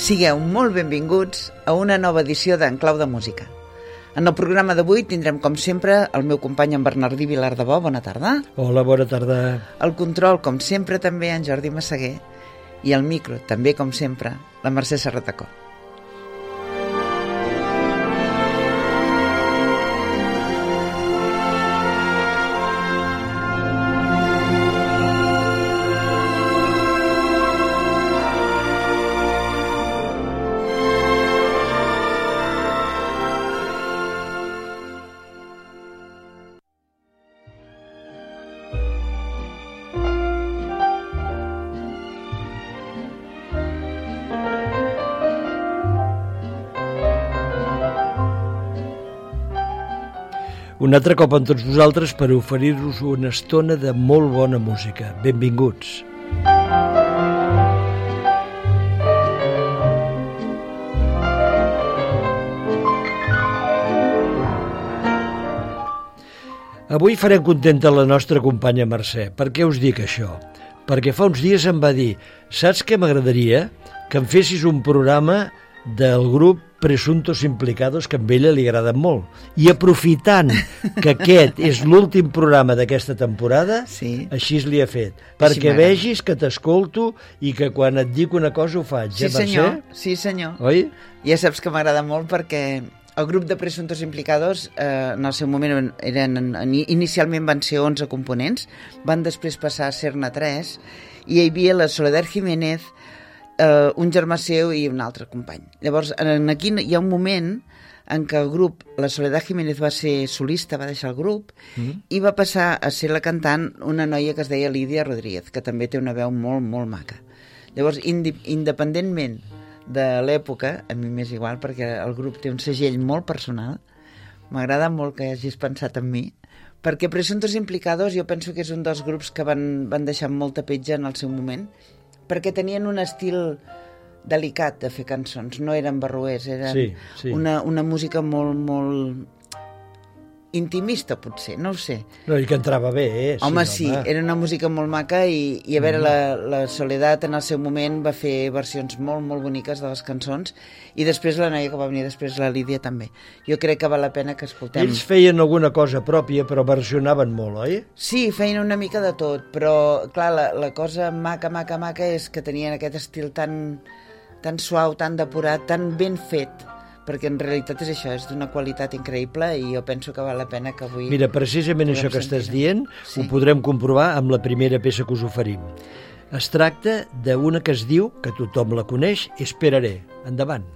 Sigueu molt benvinguts a una nova edició d'En Clau de Música. En el programa d'avui tindrem, com sempre, el meu company en Bernardí Vilardebó. Bona tarda. Hola, bona tarda. El control, com sempre, també en Jordi Massaguer. I el micro, també, com sempre, la Mercè Serratacó. Un altre cop amb tots vosaltres per oferir-vos una estona de molt bona música. Benvinguts. Avui farem contenta la nostra companya Mercè. Per què us dic això? Perquè fa uns dies em va dir: saps què m'agradaria? Que em fessis un programa del grup Presuntos Implicados, que a ella li agrada molt. I aprofitant que aquest és l'últim programa d'aquesta temporada, sí, així li he fet. Perquè vegis que t'escolto i que quan et dic una cosa ho faig. Sí, senyor. Sí, senyor. Oi? Ja saps que m'agrada molt perquè el grup de Presuntos Implicados en el seu moment inicialment van ser 11 components, van després passar a ser-ne 3, i hi havia la Soledad Jiménez, un germà seu i un altre company. Llavors, aquí hi ha un moment en què el grup, la Soledad Jiménez va ser solista, va deixar el grup, i va passar a ser la cantant una noia que es deia Lídia Rodríguez, que també té una veu molt, molt maca. Llavors, independentment de l'època, a mi m'és igual, perquè el grup té un segell molt personal, m'agrada molt que hagis pensat en mi, perquè Presuntos Implicados jo penso que és un dels grups que van deixar molta petja en el seu moment, perquè tenien un estil delicat de fer cançons, no eren barroers, eren una música molt, molt intimista, potser, no ho sé. No, i que entrava bé, Home, sí, era una música molt maca i a veure, la Soledad en el seu moment va fer versions molt, molt boniques de les cançons, i després la noia que va venir després, la Lídia, també. Jo crec que val la pena que escoltem. Ells feien alguna cosa pròpia, però versionaven molt, oi? Sí, feien una mica de tot, però, clar, la cosa maca és que tenien aquest estil tan suau, tan depurat, tan ben fet, perquè en realitat és això, és d'una qualitat increïble, i jo penso que val la pena que avui... Mira, precisament això que estàs dient ho podrem comprovar amb la primera peça que us oferim. Es tracta d'una que es diu, que tothom la coneix, Esperaré. Endavant.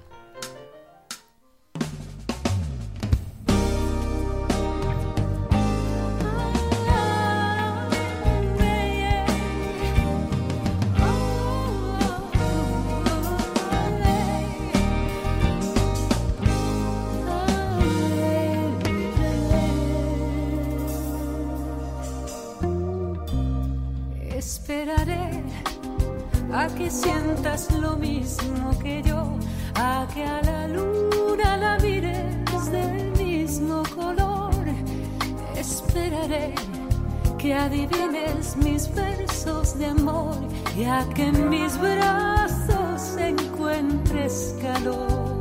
Esperaré a que sientas lo mismo que yo, a que a la luna la mires del mismo color. Esperaré que adivines mis versos de amor y a que en mis brazos encuentres calor.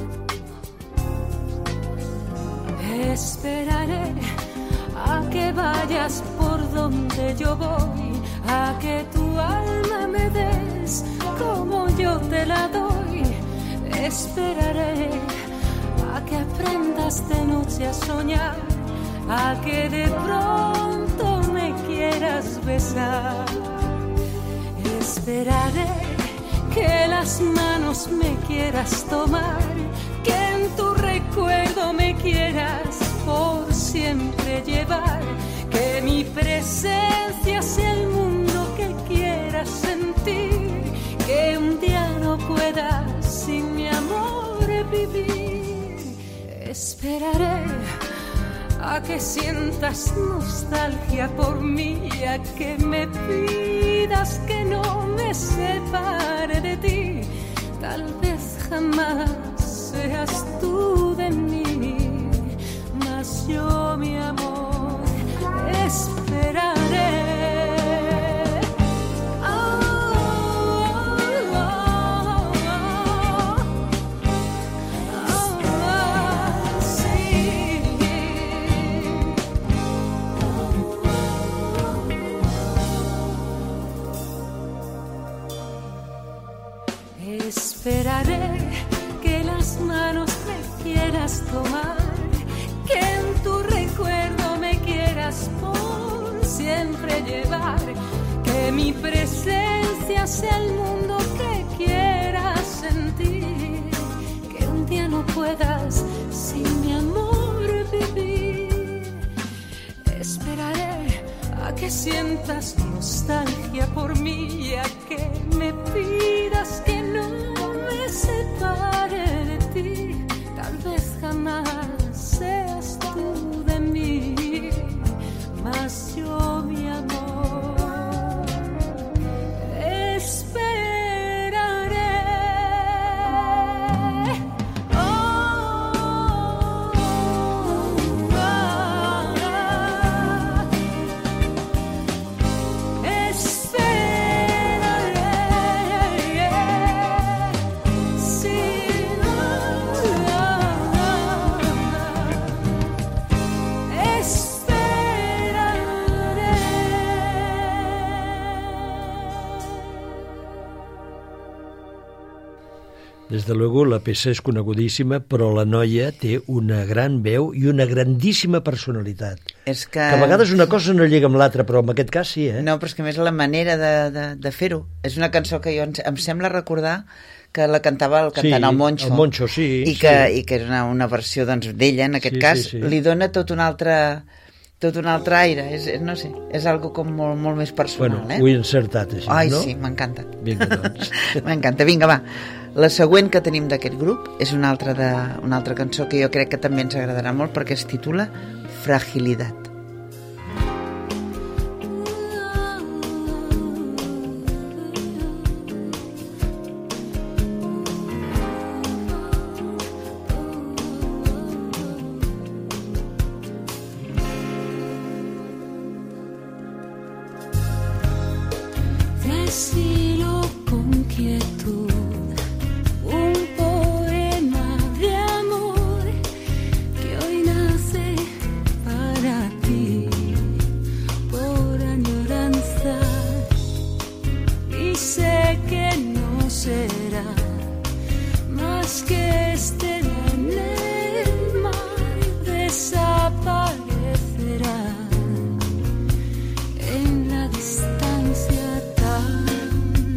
Esperaré a que vayas por donde yo voy, a que tu alma me des como yo te la doy. Esperaré a que aprendas de noche a soñar, a que de pronto me quieras besar. Esperaré que las manos me quieras tomar, que en tu recuerdo me quieras por siempre llevar, que mi presencia sea el mundo que quieras sentir, que un día no puedas sin mi amor vivir. Esperaré a que sientas nostalgia por mí, a que me pidas que no me separe de ti. Tal vez jamás seas tú de mí, mas yo, mi amor, esperaré. Esperaré que las manos me quieras tomar, que en tu recuerdo me quieras por siempre llevar, que mi presencia sea el mundo que quieras sentir, que un día no puedas sin mi amor vivir. Esperaré a que sientas nostalgia por mí y a que me pidas que no me separe de ti. Tal vez jamás seas tú de mí, mas yo, mi amor, Desde luego la peça és conegudíssima, però la noia té una gran veu i una grandíssima personalitat. És que a vegades una cosa no lliga amb l'altra, però en aquest cas sí, eh? No, però és que a més la manera de fer-ho. És una cançó que jo em sembla recordar que la cantava el cantant El Moncho. El Moncho, sí. I que és una versió doncs, d'ella, en aquest cas. Sí. Li dona tot un altre aire, no sé, és algo com molt més personal. Bueno, ho he encertat així, ai, no? Sí, m'encanta. Vinga, doncs. M'encanta, vinga, va. La següent que tenim d'aquest grup és una altra cançó que jo crec que també ens agradarà molt perquè es titula Fragilidad. Decilo con quietud, un poema de amor que hoy nace para ti por añoranza, y sé que no será más que estela en el mar, desaparecerá en la distancia tan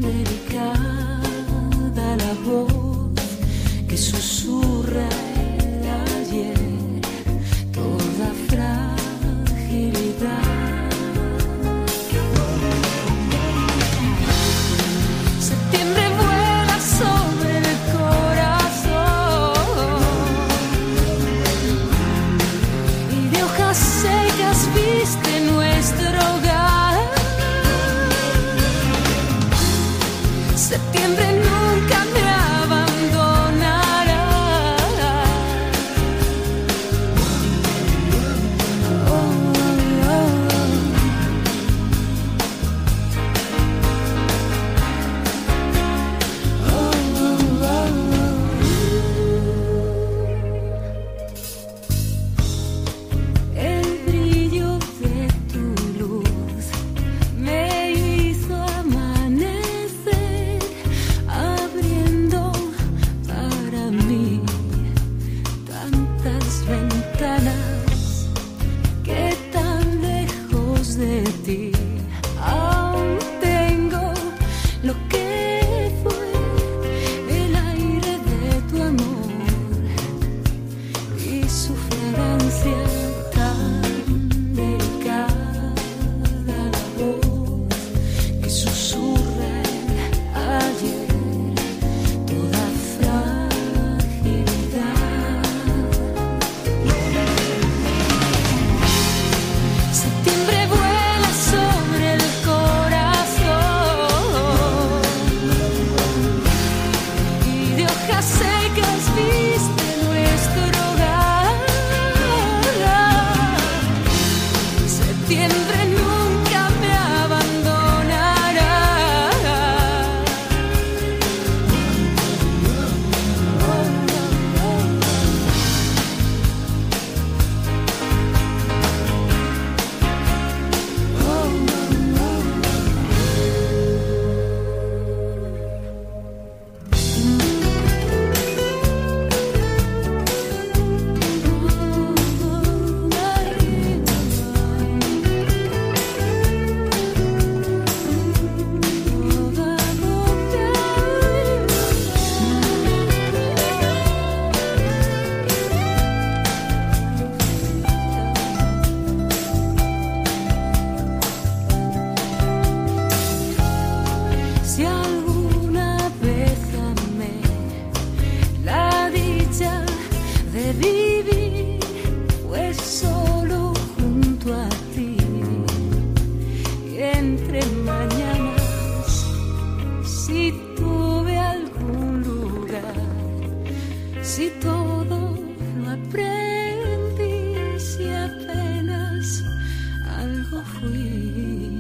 entre mañanas, si tuve algún lugar, si todo lo aprendí, si apenas algo fui.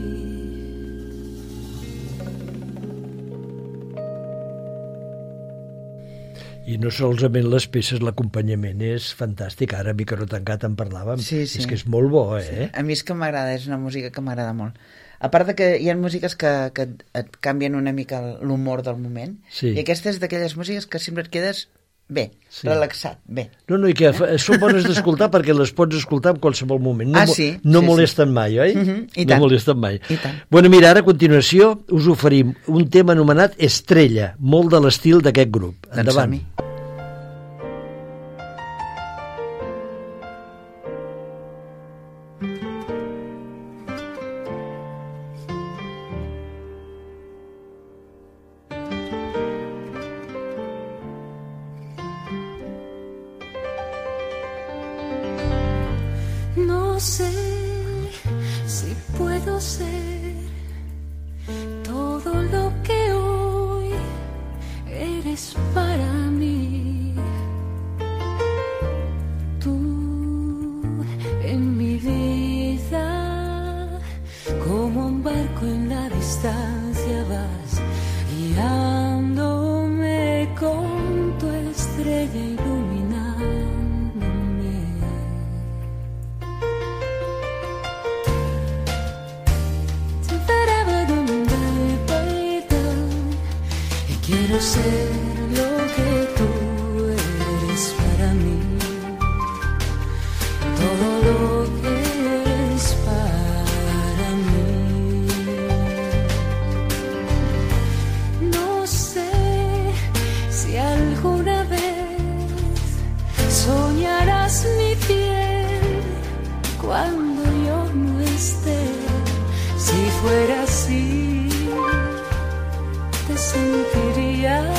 I no solament les peces, l'acompanyament és fantàstic. Ara, a micro tancat, en parlàvem. Sí. És que és molt bo, Sí. A mi és que m'agrada, és una música que m'agrada molt. A part de que hi ha músiques que et canvien una mica l'humor del moment, Sí. i aquesta és d'aquelles músiques que sempre et quedes bé, relaxat, bé. No, i que són bones d'escoltar perquè les pots escoltar en qualsevol moment. Sí. No molesten mai, oi? I no tant. molesten mai. I tant. Bueno, mira, ara a continuació us oferim un tema anomenat Estrella, molt de l'estil d'aquest grup. Endavant. Som-hi. No sé si puedo ser todo lo que hoy eres para mí. Tú en mi vida, como un barco en la distancia vas guiándome con tu estrella iluminándome. Quiero ser lo que tú eres para mí, todo lo que eres para mí. No sé si alguna vez soñarás mi piel cuando yo no esté. Si fuera así, te sentirías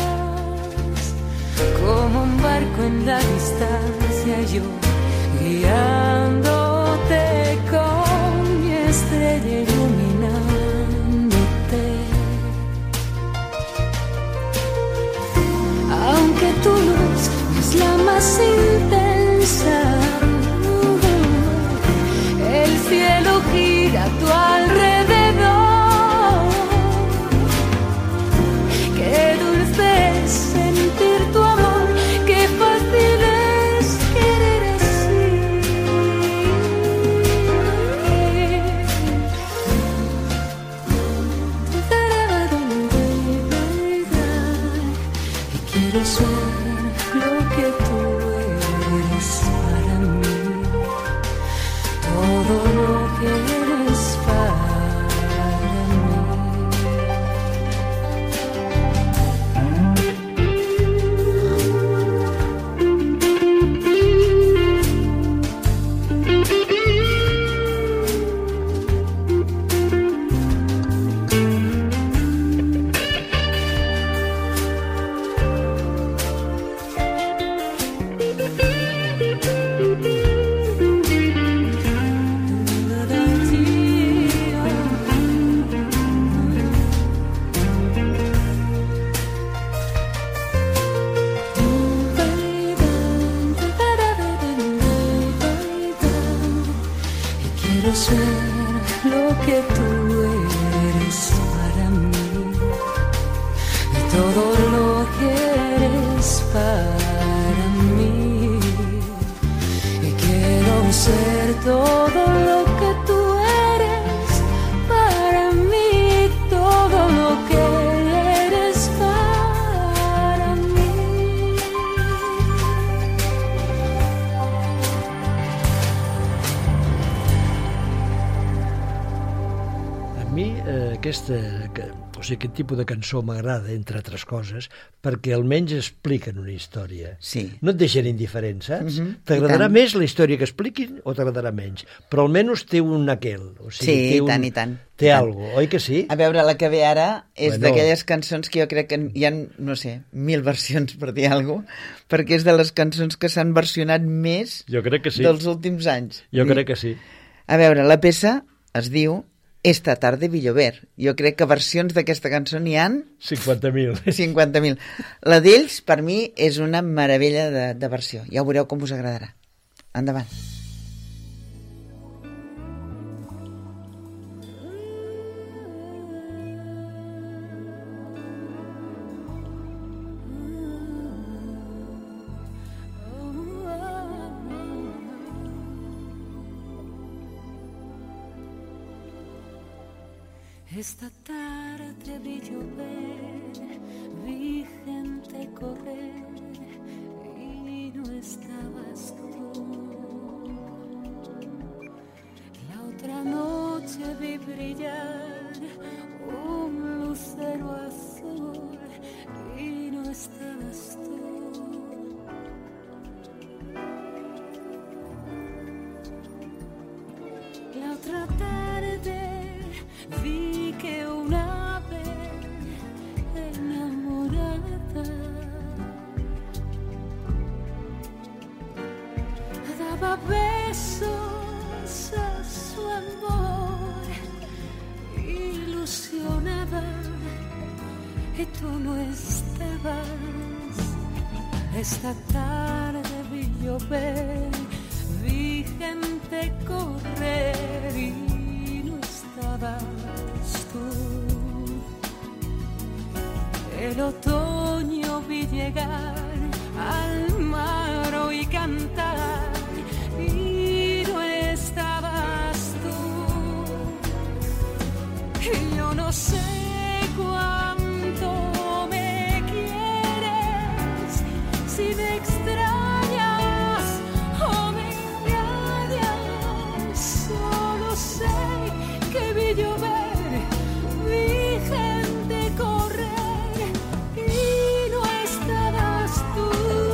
como un barco en la distancia, yo guiándote con mi estrella iluminándote. Aunque tu luz no es la más intensa, el cielo gira a tu alrededor. Qué dulce es sentir tu amor, qué fácil es querer así. Y quiero ser lo que tú eres para mí, todo lo que eres para mí. Quiero ser lo que tú eres para mí y todo lo que eres para mí. Y quiero ser todo lo que tú eres para mí, todo lo que eres para mí. A mi aquest tipus de cançó m'agrada, entre altres coses, perquè almenys expliquen una història. Sí. No et deixen indiferent, saps? I T'agradarà tant. més la història que expliquin o t'agradarà menys? Però almenys té un aquel. O sigui, Sí, té i tant, i tant. Té alguna cosa, oi que sí? A veure, la que ve ara és Bueno. d'aquelles cançons que jo crec que hi ha, no sé, 1000 versions, per dir alguna cosa, perquè és de les cançons que s'han versionat més Jo crec que sí. dels últims anys. Jo crec que sí. A veure, la peça es diu Esta tarde vi llover. Jo crec que versions d'aquesta cançó n'hi ha 50.000. 50.000. La d'ells, per mi, és una meravella de versió. Ja ho veureu com us agradarà. Endavant. Esta tarde vi llover, vi gente correr y no estabas tú. La otra noche vi brillar un lucero azul y no estabas tú. La otra tarde vi que una ave enamorada daba besos a su amor, ilusionada, y tú no estabas. Esta tarde vi llover, vi gente correr y no estabas tú. El otoño vi llegar al mar, oí cantar y no estabas tú. Y yo no sé cuánto me quieres, si me extrañas o me engañas. Solo sé que vi llover, vi gente correr y no estabas tú.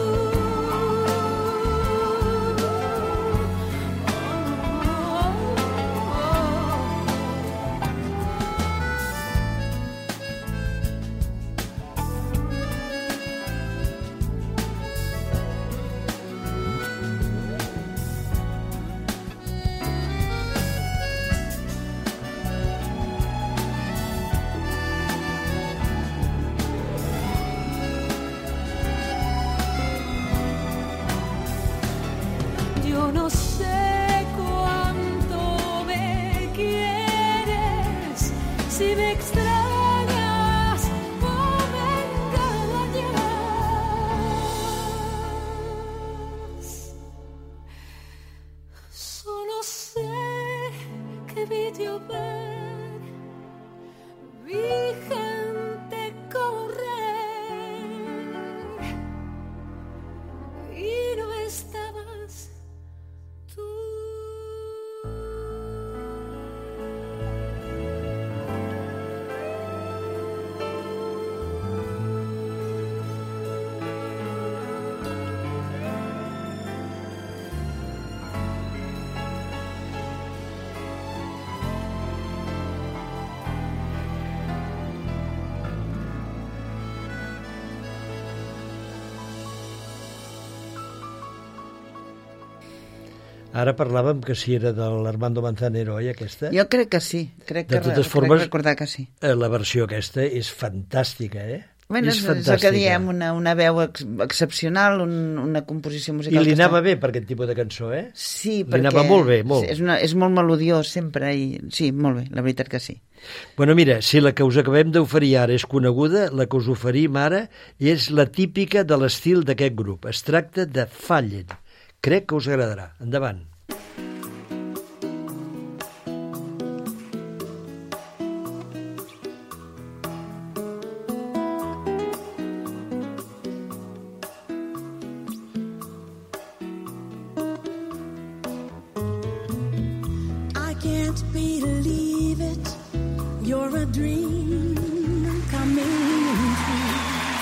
Yo no sé cuánto me quieres, si me extrañas o me engañas. Solo sé que vi llover, vi gente correr y no estabas tú. Ara parlàvem que si era de l'Armando Manzanero, oi, aquesta? Jo crec que sí. Crec De totes formes, crec recordar que sí. La versió aquesta és fantàstica, eh? Bueno, és el que diem, una veu excepcional, una composició musical... I li anava bé per aquest tipus de cançó, eh? Sí, perquè... Li anava molt bé, molt. És molt melodiós sempre, i sí, molt bé, la veritat que sí. Bueno, mira, si la que us acabem d'oferir ara és coneguda, la que us oferim ara és la típica de l'estil d'aquest grup. Es tracta de Fallen. Crec que us agradarà. Endavant. I can't believe it, you're a dream coming true.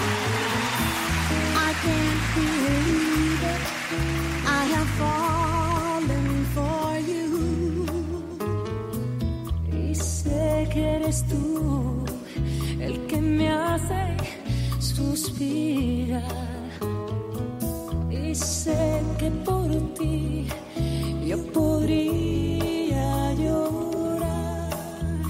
I can't believe it, I have fallen for you. Y sé que eres tú el que me hace suspirar. Y sé que por ti yo podría llorar.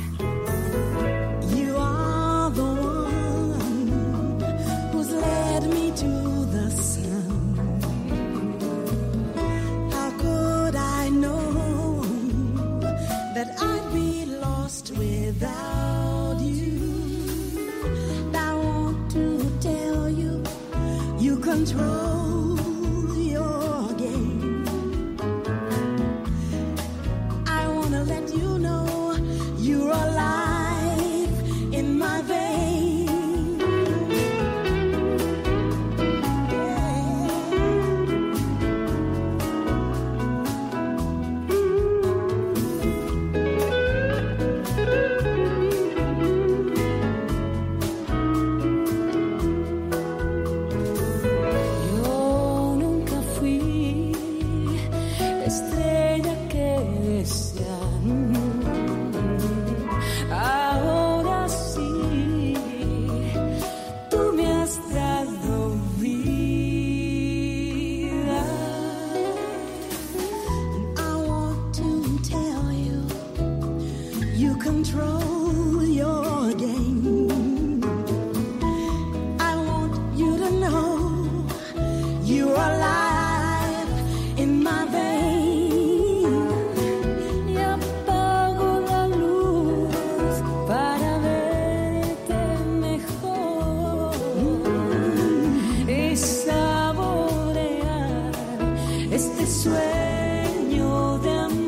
about you. I want to tell you, you control your game. I want to let you know you're alive in my veins. Control your game. I want you to know you're alive in my veins. Y apago la luz para verte mejor y saborear este sueño de amor.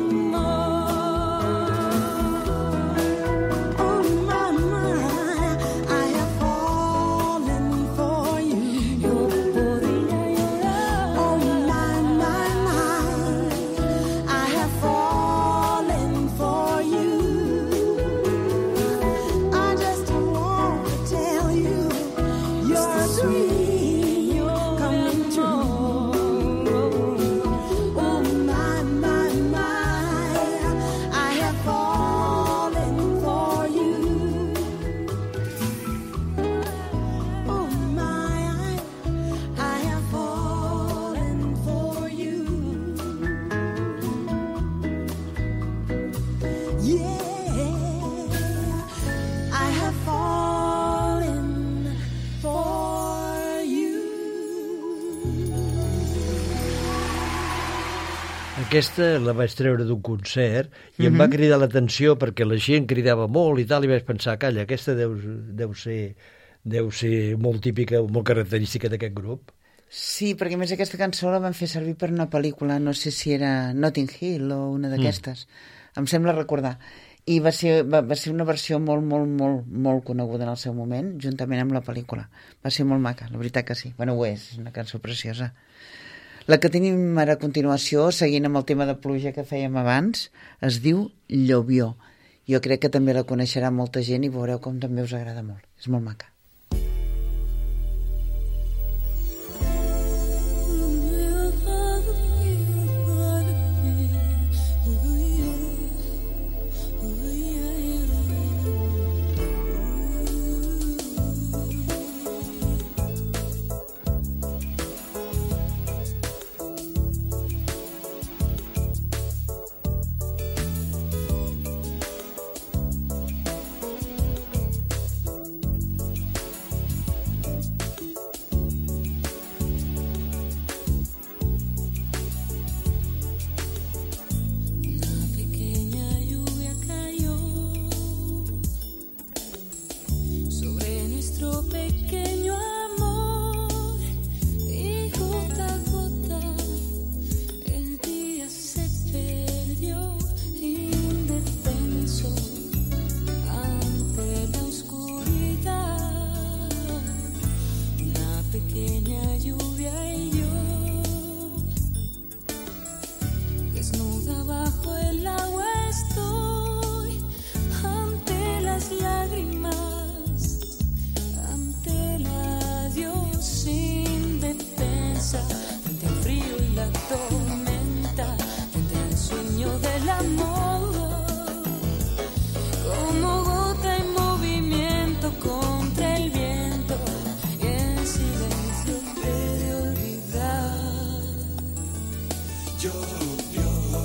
Aquesta la vaig treure d'un concert i em va cridar l'atenció perquè la gent cridava molt i tal, i vaig pensar, calla, aquesta deu ser molt típica, molt característica d'aquest grup. Sí, perquè a més aquesta cançó la van fer servir per una pel·lícula, no sé si era Notting Hill o una d'aquestes, em sembla recordar. I va ser una versió molt coneguda en el seu moment, juntament amb la pel·lícula. Va ser molt maca, la veritat que sí. Bueno, ho és una cançó preciosa. La que tenim ara a continuació, seguint amb el tema de pluja que fèiem abans, es diu Llovió. Jo crec que també la coneixerà molta gent i veureu com també us agrada molt. És molt maca.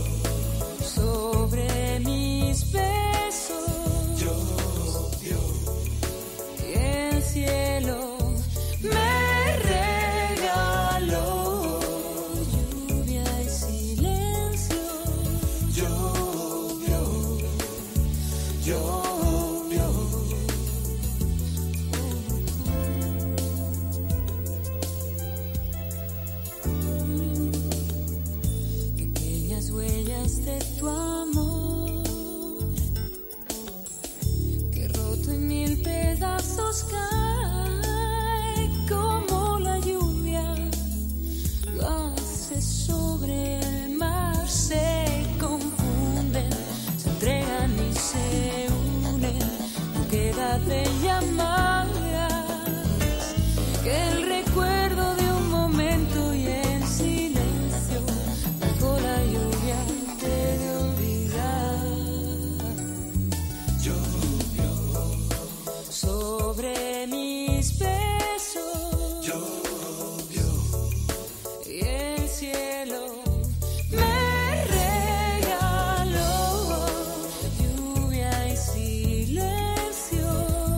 Sobre mis besos, nos cae como la lluvia, lo hace sobre el mar, se confunden, se entregan y se unen, no queda de llamadas que el recuerdo de un momento y en silencio bajo la lluvia te de olvidar. Llovió sobre mis besos, llovió y el cielo me regaló lluvia y silencio.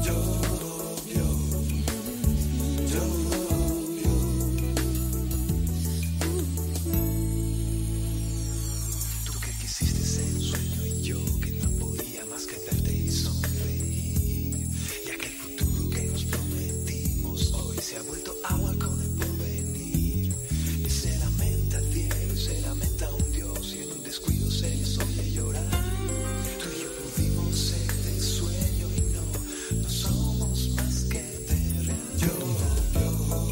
Tú que quisiste ser un sueño y yo que no podía más que verte y sonreír. Y aquel futuro que nos prometimos hoy se ha vuelto agua con el porvenir. Y se lamenta el cielo y se lamenta un Dios y en un descuido se les oye llorar. Tú y yo pudimos ser de sueño y no somos más que de realidad.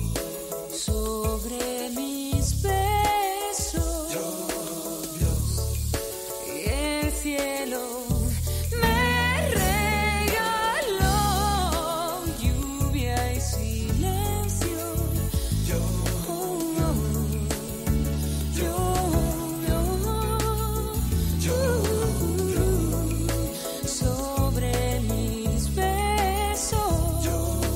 Sobre mis besos y el cielo me regaló lluvia y silencio. Sobre mis besos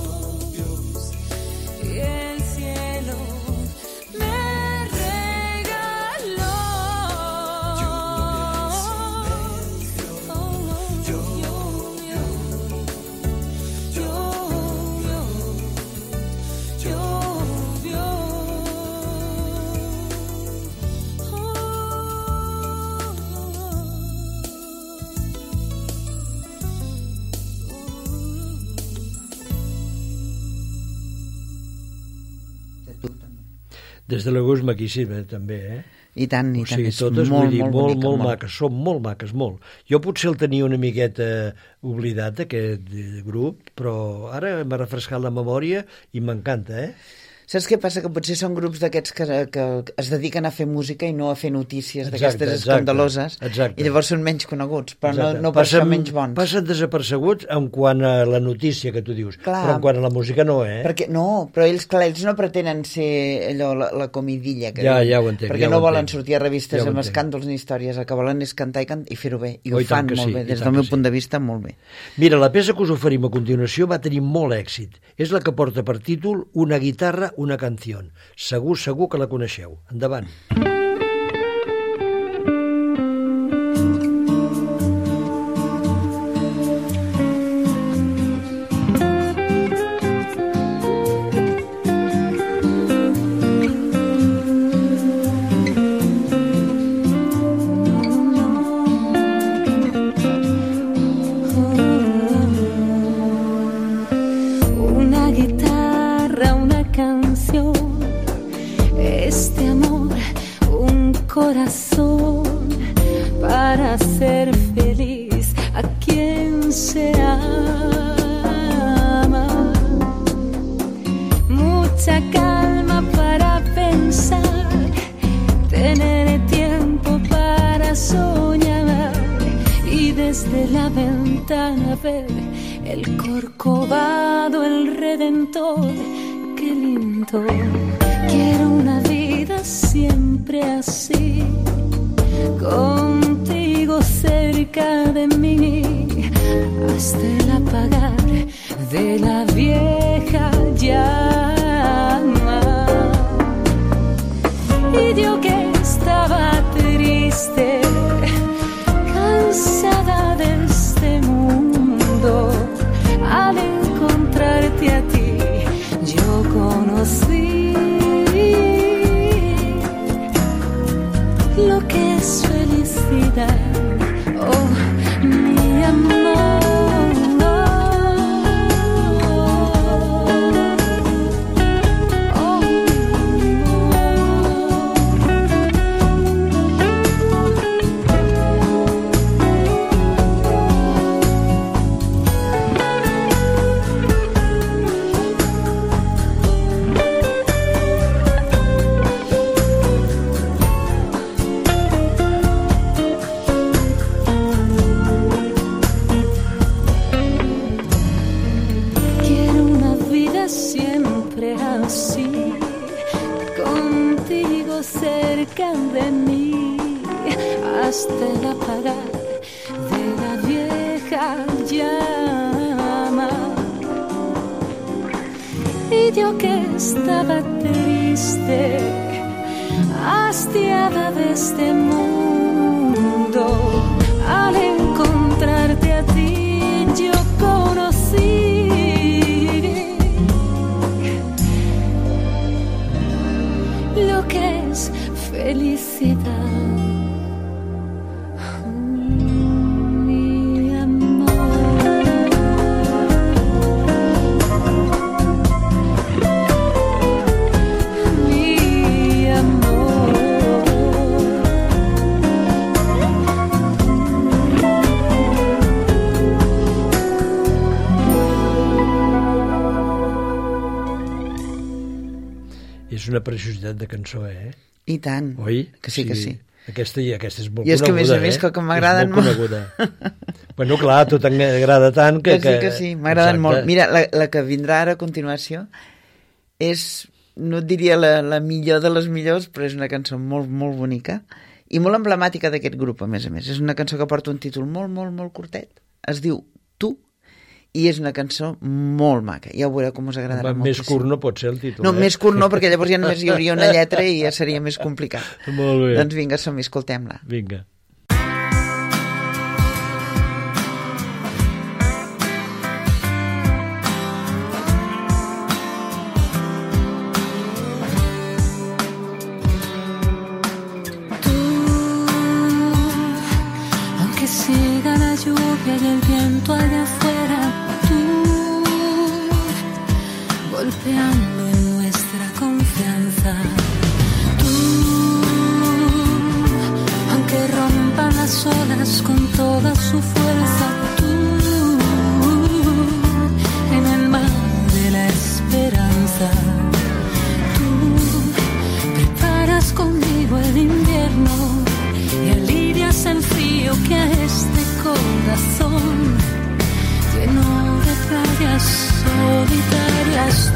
y el cielo me regaló Des de l'agost maquíssima, també, eh? I tant, O sigui, és totes, molt, vull dir, molt molt, bonica, molt maques, són molt maques, molt. Jo potser el tenia una miqueta oblidat, aquest grup, però ara m'ha refrescat la memòria i m'encanta, eh? Saps què passa? Que potser són grups d'aquests que es dediquen a fer música i no a fer notícies d'aquestes escandaloses, i llavors són menys coneguts, però no per això menys bons. Passen desapercebuts en quant a la notícia que tu dius, Clar. però en quant a la música no, eh? Perquè, no, però ells no pretenen ser allò, la comidilla que Ja, diuen, ja ho entenc, perquè ja no ho volen entenc. sortir a revistes Ja ho amb entenc. escàndols ni històries, el que volen és cantar i fer-ho bé, i Oh, ho i tant fan que molt sí, bé, i des tant del meu que punt sí. de vista molt bé. Mira, la peça que us oferim a continuació va tenir molt èxit. És la que porta per títol Una guitarra, una canció. Segur que la coneixeu. Endavant. Una guitarra, una canción, este amor, un corazón para ser feliz a quien se ama. Mucha calma para pensar, tener tiempo para soñar y desde la ventana ver el Corcovado, el Redentor. Qué lindo. Quiero una vida siempre así, contigo cerca de mí, hasta el apagar de la vieja llama. Y yo que estaba triste, cansada de este mundo, al encontrarte a ti, yo conocí lo que es felicidad, oh mi amor. hasta el apagar de la vieja llama. Y yo que estaba triste, hastiada de este mundo, al encontrarte a ti yo conocí lo que es felicidad. Mi amor, mi amor. És una preciositat de cançó, I tant. Oi? Que sí, que sí. Aquesta és molt I és que, a coneguda, més, que m'agraden és molt. Coneguda. Bueno, clar, a tu t'agrada tant que... Que sí, m'agraden molt. Mira, la que vindrà ara a continuació és, no et diria la millor de les millors, però és una cançó molt, molt bonica i molt emblemàtica d'aquest grup, a més. És una cançó que porta un títol molt, molt, molt curtet. Es diu Tu, i és una cançó molt maca. Ja ho veureu com us agradarà moltíssim. Més curt no pot ser el títol. No, més curt no, perquè llavors ja només hi hauria una lletra i ja seria més complicat. Molt bé. Doncs vinga, som-hi, escoltem-la. Vinga. Aunque siga la lluvia y el viento allá afuera, tú golpeando en nuestra confianza, tú, aunque rompan las olas con toda su fuerza, tú, en el mar de la esperanza, tú preparas conmigo el invierno y alivias el frío que a este corazón lleno de playas solitarias.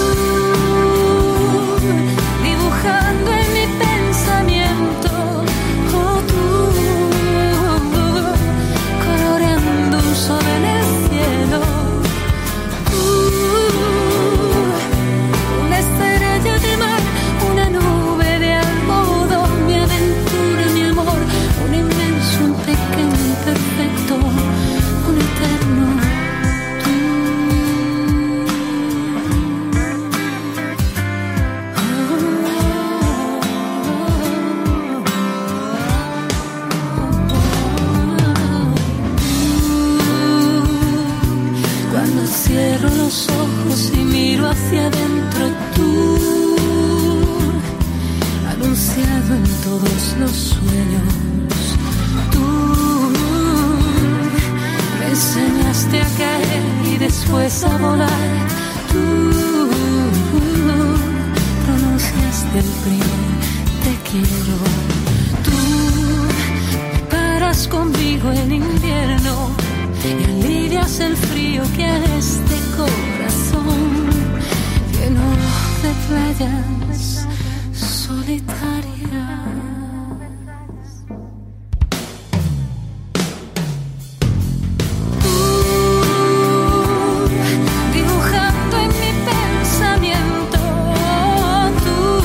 Tú dibujando en mi pensamiento, oh tú coloreando un sol en el cielo, una estrella de mar, una nube de algodón, mi aventura, mi amor, un inmenso, un pequeño, un perfecto, un eterno. Cuando cierro los ojos y miro hacia adentro, tú, anunciado en todos los sueños, tú me enseñaste a caer y después a volar, tú pronunciaste el primer te quiero, tú preparas conmigo el invierno y alivias el frío que a este corazón lleno de playas solitarias. Dibujando en mi pensamiento, tú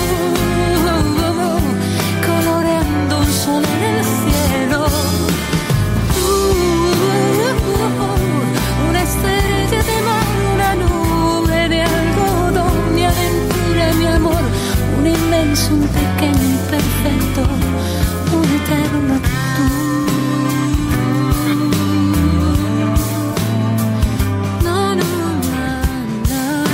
coloreando un sol en el cielo, una estrella de mar, una nube de algodón, mi aventura, mi amor, un inmenso, un pequeño y perfecto, un eterno tú. No, no, no, no.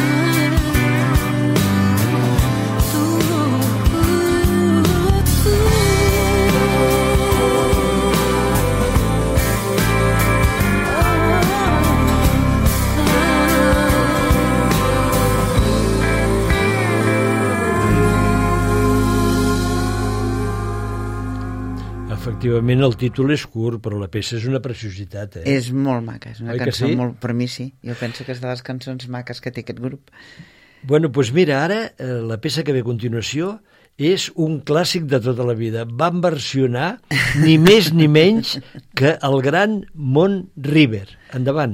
Efectivament, el títol és curt, però la peça és una preciositat, És molt maca, és una Oi que cançó sí? molt... Per mi sí, jo penso que és de les cançons maques que té aquest grup. Bueno, doncs mira, ara la peça que ve a continuació és un clàssic de tota la vida. Van versionar ni més ni menys que el gran Mon River. Endavant.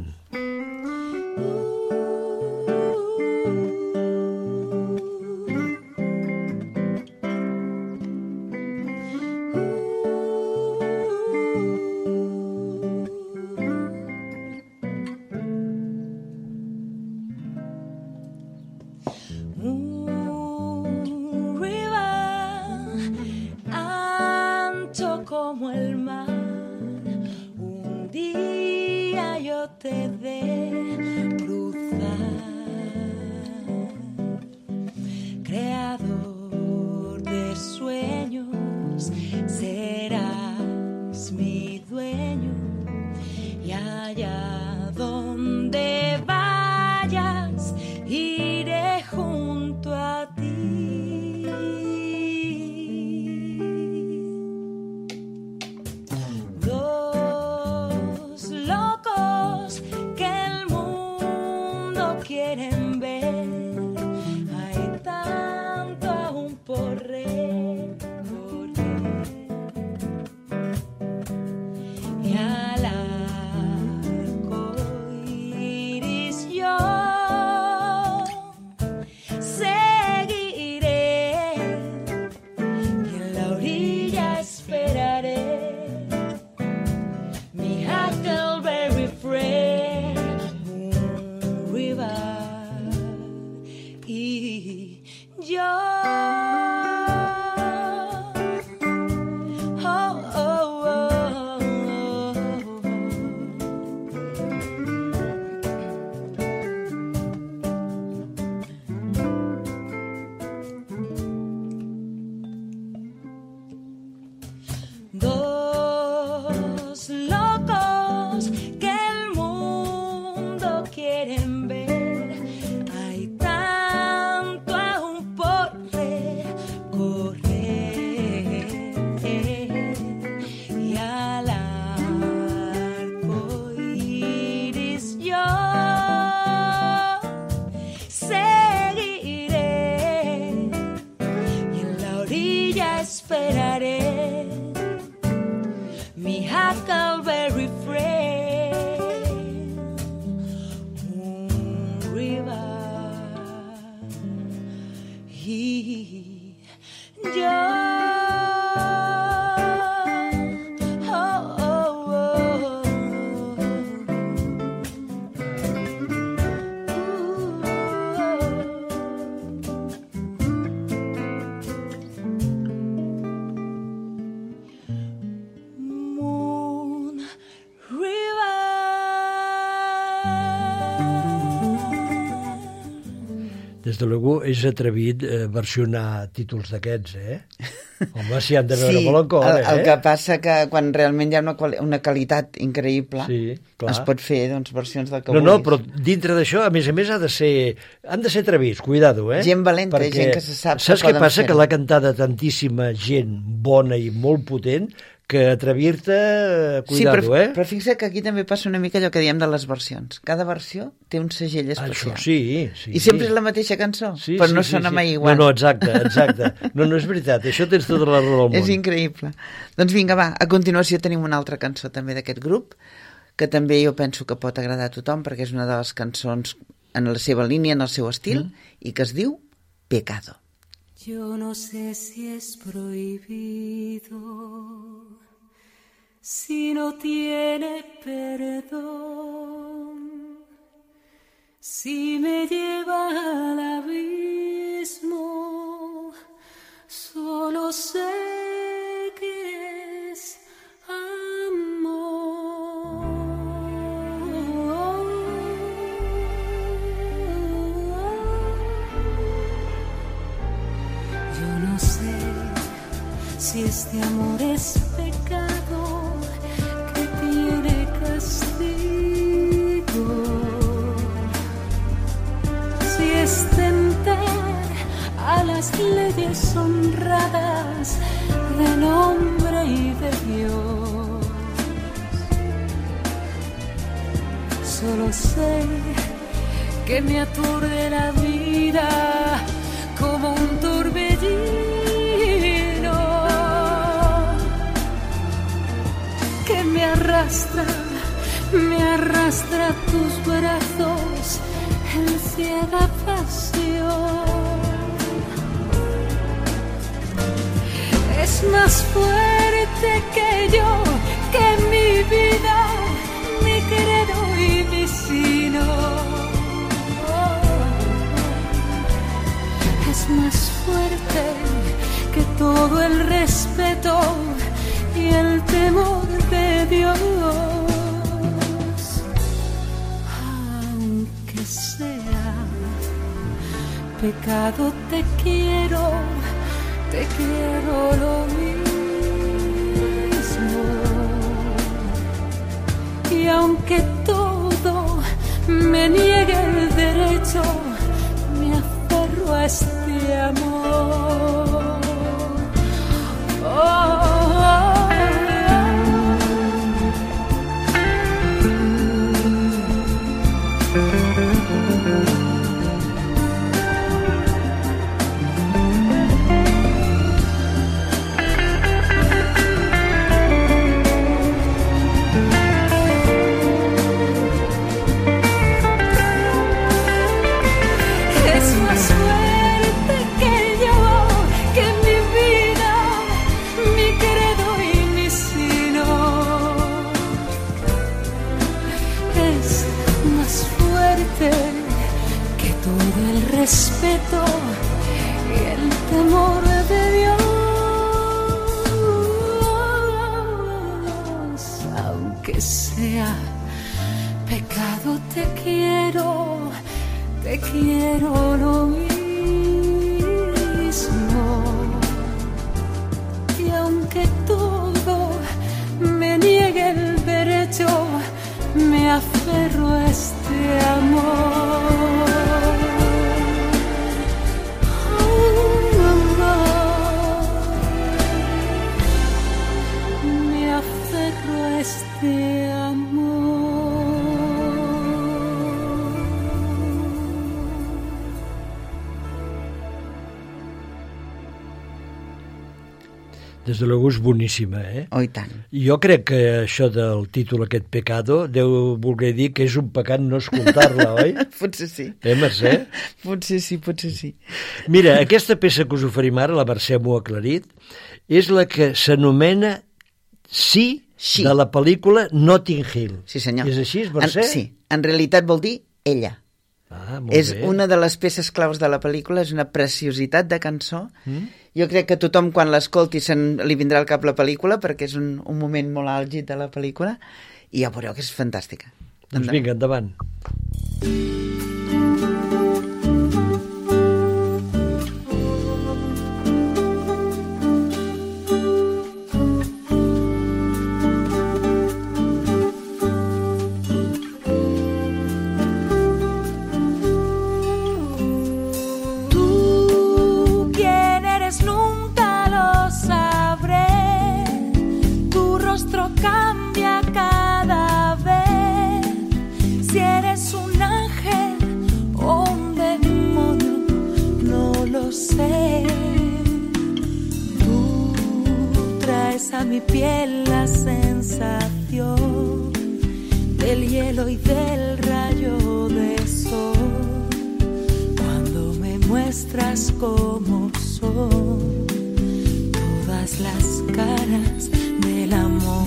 Como el mar, un día yo te de cruzar, creador de sueños, serás mi dueño, y allá donde vayas iré junto a ti. Dos locos que el mundo quieren ver, hay tanto aún por recorrer, y al arco iris yo seguiré, y en la orilla esperaré mi Huckleberry friend, un river, y yo. Des de luego és atrevit versionar títols d'aquests, Home, s'hi han de veure molt en cor, el que passa que quan realment hi ha una qualitat increïble, clar, es pot fer versions del que vulguis. No, però dintre d'això, a més, han de ser atrevits, cuidado, Gent valenta, perquè, gent que se sap saps què passa? Que l'ha cantada tantíssima gent bona i molt potent que atrevir-te, cuidado, però fixa't que aquí també passa una mica allò que diem de les versions. Cada versió té un segell especial. Això sí. I sempre és la mateixa cançó, però no sona mai igual. No, exacte. No és veritat, això tens tota la raó del món. És increïble. Doncs vinga, va, a continuació tenim una altra cançó també d'aquest grup, que també jo penso que pot agradar a tothom, perquè és una de les cançons en la seva línia, en el seu estil, i que es diu Pecado. Yo no sé si es prohibido, si no tiene perdón, si me lleva al abismo, solo sé que es amor. No sé si este amor es pecado que tiene castigo, si es tentar a las leyes honradas del hombre y de Dios. Solo sé que me aturde la vida como un torbellino arrastra tus brazos en ciega pasión. Es más fuerte que yo, que mi vida, mi credo y mi sino. Es más fuerte que todo el respeto y el temor de Dios. Aunque sea pecado, te quiero lo mismo. Y aunque todo me niegue el derecho, me aferro a este amor. Respeto y el temor de Dios. Aunque sea pecado, te quiero lo mismo. Y aunque todo me niegue el derecho, me aferro a este amor. Este amor. Des de luego és boníssima, Oh, i tant. Jo crec que això del títol aquest Pecado deu voler dir que és un pecat no escoltar-la, oi? Potser sí. Mercè? Potser sí. Mira, aquesta peça que us oferim ara, la Mercè m'ho ha aclarit, és la que s'anomena Sí, de la pel·lícula Notting Hill. Sí, senyor. És així, Mercè? Sí, en realitat vol dir ella. Molt És bé. una de les peces claus de la pel·lícula, és una preciositat de cançó. Jo crec que tothom quan l'escolti li vindrà al cap la pel·lícula, perquè és un moment molt àlgid de la pel·lícula, i ja veureu que és fantàstica. Doncs vinga, endavant. Cambia cada vez. Si eres un ángel o un demonio, no lo sé. Tú traes a mi piel la sensación del hielo y del rayo de sol. Cuando me muestras cómo son todas las caras del amor.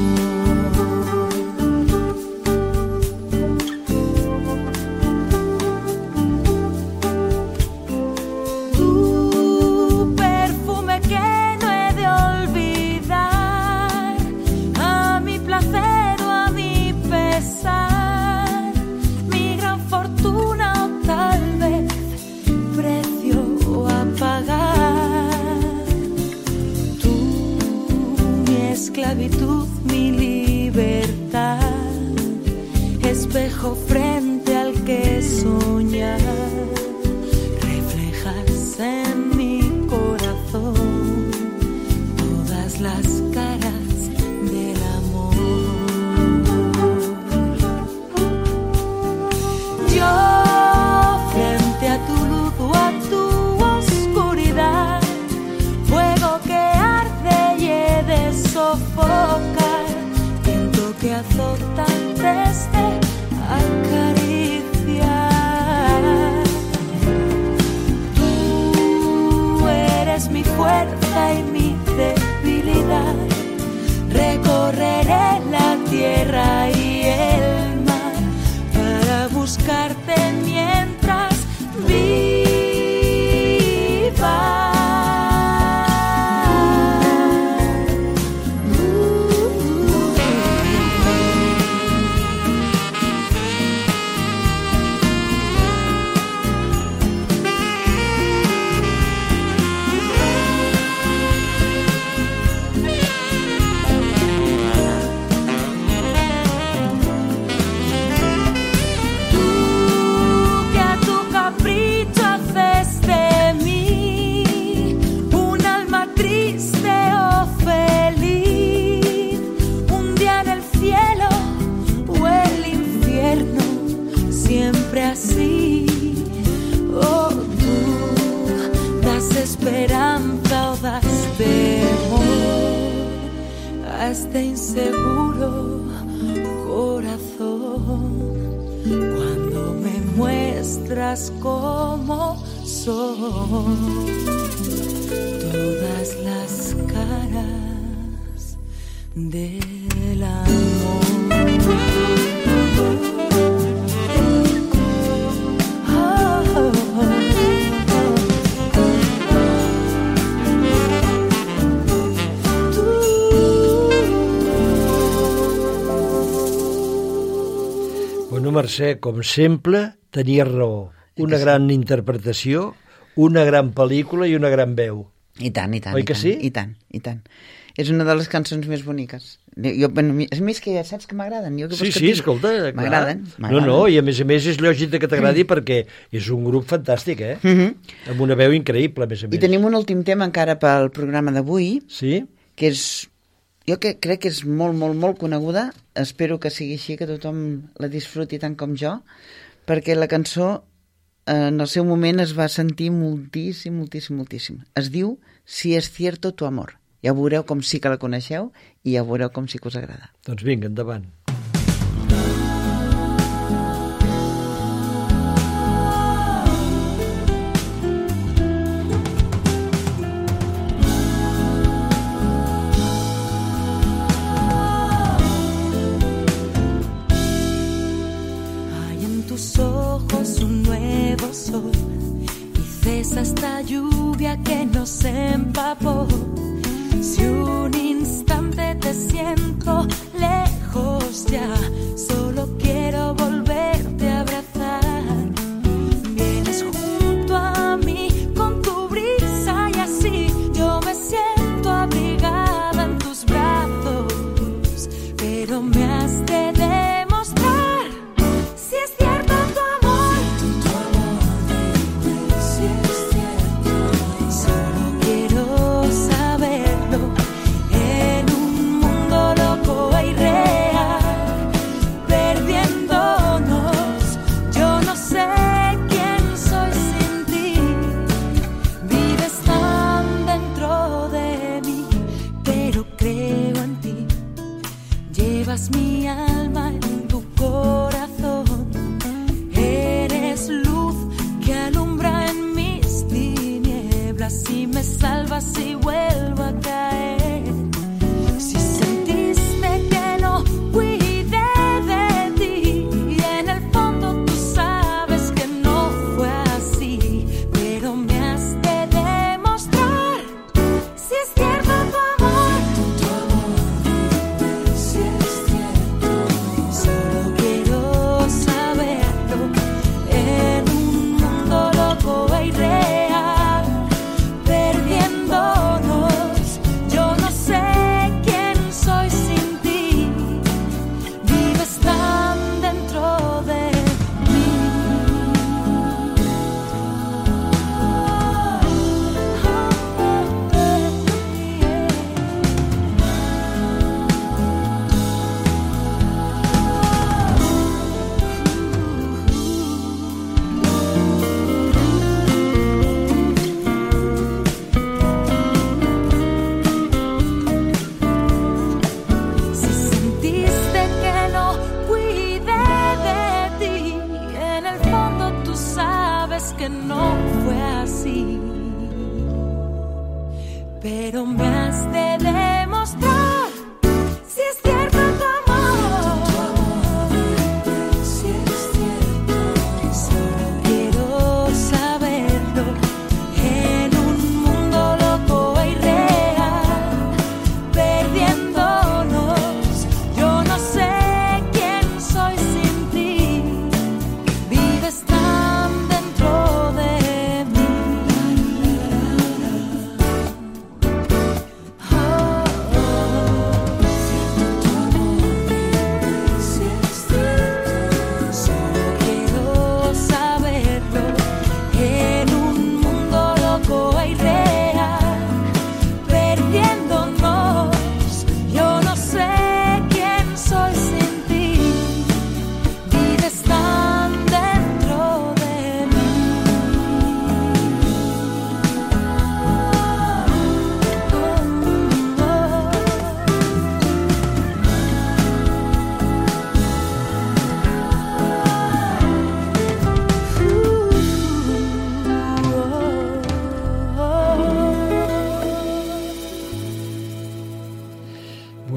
Tu perfume que no he de olvidar, a mi placer o a mi pesar, mi gran fortuna o tal vez precio a pagar. Tú quererte mientras viva. Así, oh, tú das esperanza o das temor a este inseguro corazón cuando me muestras cómo son todas las caras del amor. Bueno, Mercè, com sempre, tenies raó. Una gran interpretació, una gran pel·lícula i una gran veu. I tant, i tant. Oi que sí? I tant, i tant. És una de les cançons més boniques. Jo, a més que ja saps que m'agraden. Sí, escolta, clar. M'agraden. No, i a més és lògic que t'agradi perquè és un grup fantàstic, Amb una veu increïble, a més a més. I tenim un últim tema encara pel programa d'avui, sí? Que és... Jo crec que és molt, molt, molt coneguda. Espero que sigui així, que tothom la disfruti tant com jo, perquè la cançó en el seu moment es va sentir moltíssim, moltíssim, moltíssim. Es diu Si es cierto tu amor. Ja veureu com sí que la coneixeu i ja veureu com sí que us agrada. Doncs vinga, endavant. Hay en tus ojos un nuevo sol y cesa esta lluvia que nos empapó. Si un instante te siento lejos ya, solo quiero volverte a abrazar. Vienes junto a mí con tu brisa y así yo me siento abrigada en tus brazos. Pero me has de demostrar si es cierto tu amor. Si es cierto, solo quiero saberlo. En un mundo loco e irreal, perdiéndonos, yo no sé quién soy sin ti. Vives tan dentro de mí, pero creo en ti. Llevas mi alma en tu corazón. Eres luz que alumbra en mis tinieblas y me salvas si vuelvo a caer. Si sentiste que no cuidé de ti, y en el fondo tú sabes que no fue así, pero me has de demostrar si es cierto tu amor. Si es cierto, solo quiero saberlo. En un mundo loco e irreal, perdiéndonos, yo no sé quién soy sin ti. Vives tan dentro de mí. Si sentiste que no cuidé de ti, en el fondo tú sabes que no fue así, pero me has de demostrar si es cierto tu amor. Si es cierto,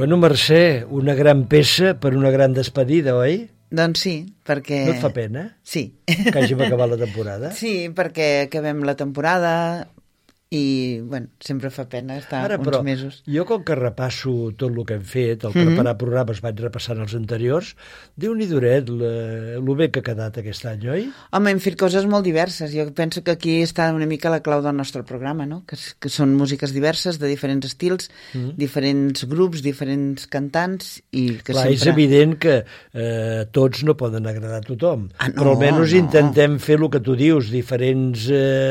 Bueno, Mercè, una gran peça per una gran despedida, oi? Doncs sí, perquè... No et fa pena Sí. que hàgim acabat la temporada? Sí, perquè acabem la temporada i, bueno, sempre fa pena estar Ara, uns però, mesos. jo com que repasso tot el que hem fet, al preparar programes vaig repassant els anteriors, Déu-n'hi duret, el bé que ha quedat aquest any, oi? Home, hem fet coses molt diverses. Jo penso que aquí està una mica la clau del nostre programa, no? Que són músiques diverses, de diferents estils, diferents grups, diferents cantants, i que Clar, sempre... és evident que tots no poden agradar a tothom, Ah, no, però almenys no. intentem fer el que tu dius, diferents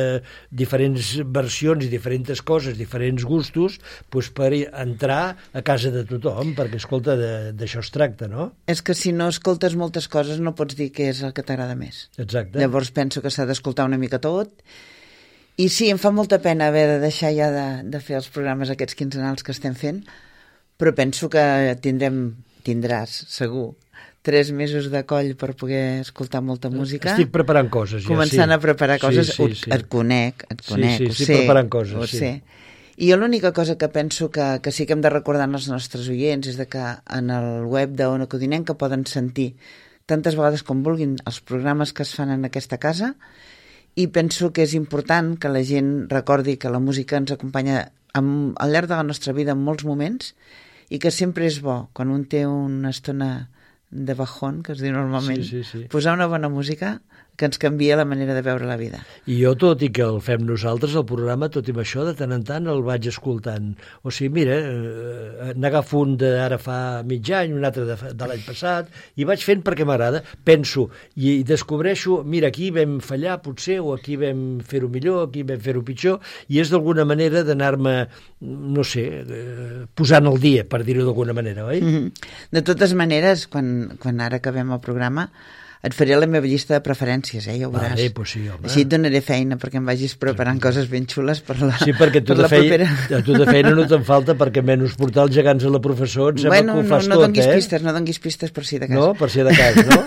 versions i diferents coses, diferents gustos, doncs per entrar a casa de tothom, perquè, escolta, d'això es tracta, no? És que si no escoltes moltes coses no pots dir què és el que t'agrada més. Exacte. Llavors penso que s'ha d'escoltar una mica tot. I sí, em fa molta pena haver de deixar ja de fer els programes aquests quinzenals que estem fent, però penso que tindràs, segur, 3 mesos de coll per poder escoltar molta música. Estic preparant coses, ja, Començant a preparar coses. Sí. Et conec, Sí, ho sé. preparant coses, ho sí. sé. I jo l'única cosa que penso que sí que hem de recordar als nostres oients és de que en el web d'Ona Codinenca poden sentir tantes vegades com vulguin els programes que es fan en aquesta casa, i penso que és important que la gent recordi que la música ens acompanya al llarg de la nostra vida en molts moments, i que sempre és bo, quan un té una estona de bajón, que es diu normalment, Sí. posar una bona música que ens canvia la manera de veure la vida. I jo, tot i que el fem nosaltres, el programa, tot i amb això, de tant en tant el vaig escoltant. O sigui, mira, n'agafo un d'ara fa mig any, un altre de l'any passat, i vaig fent perquè m'agrada. Penso i descobreixo, mira, aquí vam fallar potser, o aquí vam fer-ho millor, aquí vam fer-ho pitjor, i és d'alguna manera d'anar-me, no sé, posant al dia, per dir-ho d'alguna manera, oi? De totes maneres, quan ara acabem el programa, et faré la meva llista de preferències, ja ho veuràs. Vale, pues sí, home. Així et donaré feina perquè em vagis preparant coses ben xules per la, Sí, perquè per la propera. a tu de feina no te'n falta, perquè menys portar els gegants a la professor, em sembla que ho fas no tot, donguis pistes, no donguis pistes per si de cas. No, per si de cas, no?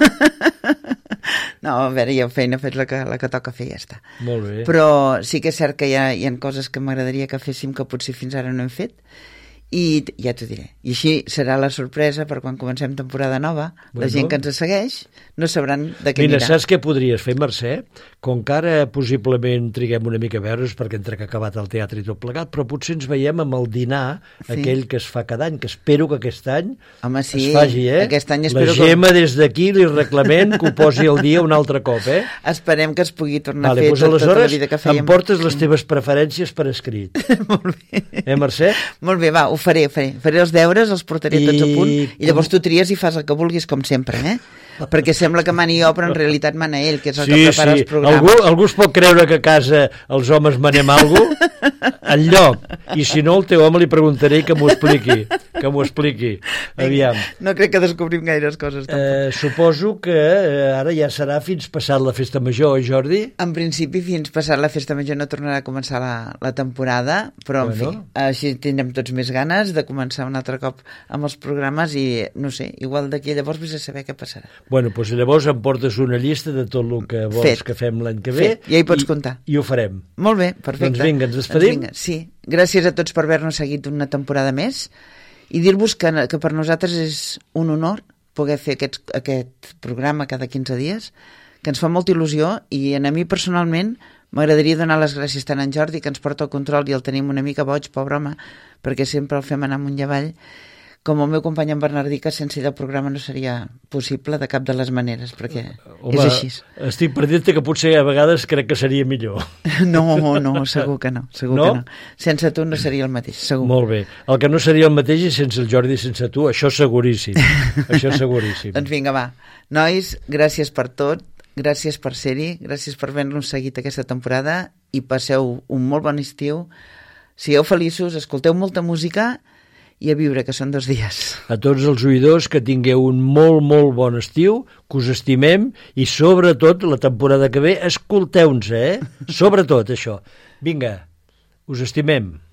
No, a veure, jo feina fet la que toca fer, ja està. Molt bé. Però sí que és cert que hi ha coses que m'agradaria que féssim que potser fins ara no hem fet, i ja t'ho diré. I així serà la sorpresa per quan comencem temporada nova. La gent que ens segueix no sabran de què Mira, anirà. saps què podries fer, Mercè? Com que ara possiblement triguem una mica a veure's perquè entre que ha acabat el teatre i tot plegat, però potser ens veiem amb el dinar, aquell que es fa cada any, que espero que aquest any Home, sí, es faci, aquest any espero la Gemma des d'aquí li reclamem que ho posi al dia un altre cop, Esperem que es pugui tornar a fer doncs tota la aleshores vida que fèiem. em portes les teves preferències per escrit. Molt bé. Mercè? Molt bé, va, ho faré els deures, els portaré tots a punt, i llavors tu tries i fas el que vulguis, com sempre, perquè sembla que mani jo, però en realitat mana ell, que és el que prepara els programes. Algú es pot creure que a casa els homes manem alguna cosa? Enlloc. I si no, el teu home li preguntaré que m'ho expliqui. Aviam. No crec que descobrim gaires coses, tampoc. Suposo que ara ja serà fins passat la festa major, Jordi? En principi, fins passat la festa major no tornarà a començar la temporada, però, en fi, així tindrem tots més ganes de començar un altre cop amb els programes i, no sé, igual d'aquí llavors vés a saber què passarà. Bueno, doncs llavors em portes una llista de tot el que vols que fem l'any que ve. Ja hi pots comptar. I ho farem. Molt bé, perfecte. Doncs vinga, ens despedim? Sí, gràcies a tots per haver-nos seguit una temporada més i dir-vos que per nosaltres és un honor poder fer aquest programa cada 15 dies, que ens fa molta il·lusió, i a mi personalment m'agradaria donar les gràcies tant a en Jordi, que ens porta el control i el tenim una mica boig, pobre home, perquè sempre el fem anar amunt i avall, com el meu company en Bernardí, que sense ell el programa no seria possible de cap de les maneres, perquè és així. Estic per dir-te que potser a vegades crec que seria millor. No, segur que no. Que no. Sense tu no seria el mateix, segur. Molt bé. El que no seria el mateix és sense el Jordi, sense tu, això seguríssim. Doncs vinga, va. Nois, gràcies per tot, gràcies per ser-hi, gràcies per haver-nos seguit aquesta temporada, i passeu un molt bon estiu. Sigueu feliços, escolteu molta música i a viure, que són 2 dies. A tots els oïdors, que tingueu un molt, molt bon estiu, que us estimem, i sobretot, la temporada que ve, escolteu-nos, Sobretot, això. Vinga, us estimem.